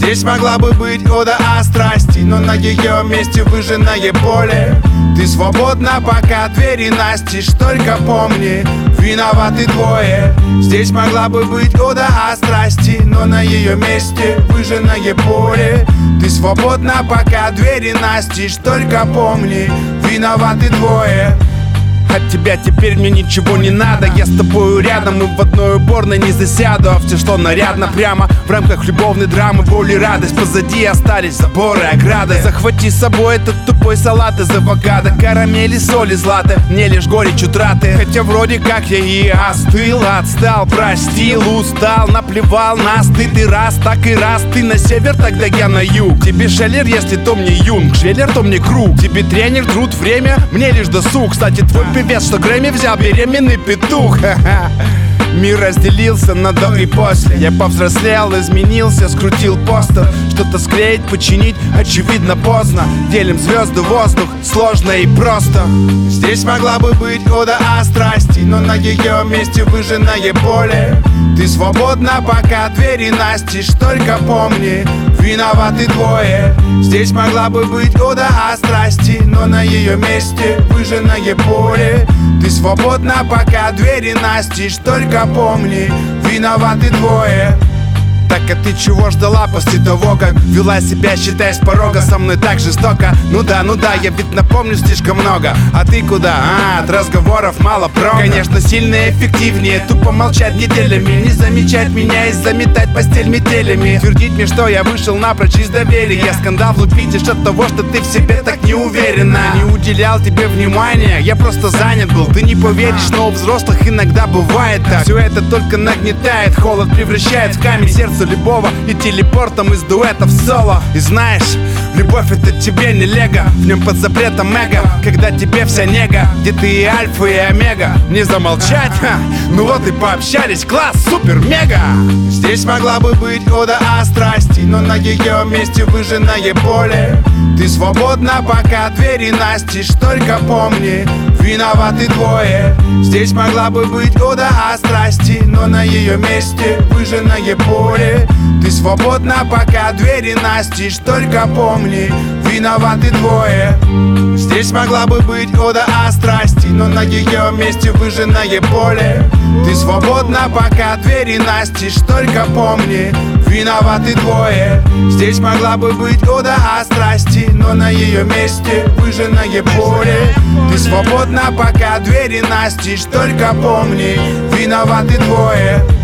Здесь могла бы быть ода о страсти, но на ее месте выжженное поле. Ты свободна, пока двери настежь, только помни, виноваты двое. Здесь могла бы быть ода о страсти, но на ее месте выжженное поле. Ты свободна, пока двери настежь, только помни, виноваты двое. От тебя теперь мне ничего не надо. Я с тобою рядом и в одной уборной не засяду. А все, что нарядно, прямо в рамках любовной драмы. Боль и радость позади остались заборы, ограды. Захвати с собой этот тупой салат из авокадо, карамели, соли, златы, мне лишь горечь утраты. Хотя вроде как я и остыл, отстал, простил, устал, наплевал на стыд. И раз, так и раз, ты на север, тогда я на юг. Тебе шеллер, если то мне юнг, швеллер, то мне круг. Тебе тренер, труд, время, мне лишь досуг. Кстати, твой певец, что Грэмми взял, беременный петух. Мир разделился на до и после. Я повзрослел, изменился, скрутил постер. Что-то склеить, починить, очевидно поздно. Делим звезды, воздух, сложно и просто. Здесь могла бы быть ода о страсти, но на ее месте выжженное поле. Ты свободна, пока двери настежь, только помни, виноваты двое. Здесь могла бы быть ода о страсти, но на ее месте выжженное поле. Ты свободна, пока двери настежь, только помни, виноваты двое. Так а ты чего ждала после того, как вела себя, считай, с порога со мной так жестоко? Ну да, я ведь напомню слишком много. А ты куда? От разговоров мало прока. Конечно, сильно эффективнее тупо молчать неделями, не замечать меня и заметать постель метелями. Твердить мне, что я вышел напрочь из доверия. Скандал влупить лишь от того, что ты в себе так не уверена. Не уделял тебе внимания, я просто занят был. Ты не поверишь, но у взрослых иногда бывает так. Все это только нагнетает, холод превращает в камень сердце любого и телепортом из дуэта в соло. И знаешь, любовь это тебе не лего, в нем под запретом эго. Когда тебе вся нега, где ты и альфа, и омега. Не замолчать? Ну вот и пообщались, класс, супер, мега. Здесь могла бы быть ода о страсти, но на ее месте выжженное поле. Ты свободна, пока двери настежь, только помни, виноваты двое. Здесь могла бы быть ода о страсти, но на ее месте выжженное поле. Ты свободна, пока двери настежь, только помни, виноваты двое. Здесь могла бы быть ода о страсти, но на ее месте выжженное поле. Ты свободна, пока двери настежь, только помни, виноваты двое. Здесь могла бы быть ода о страсти, но на ее месте выжженное поле. Ты свободна, пока двери настежь, только помни, виноваты двое.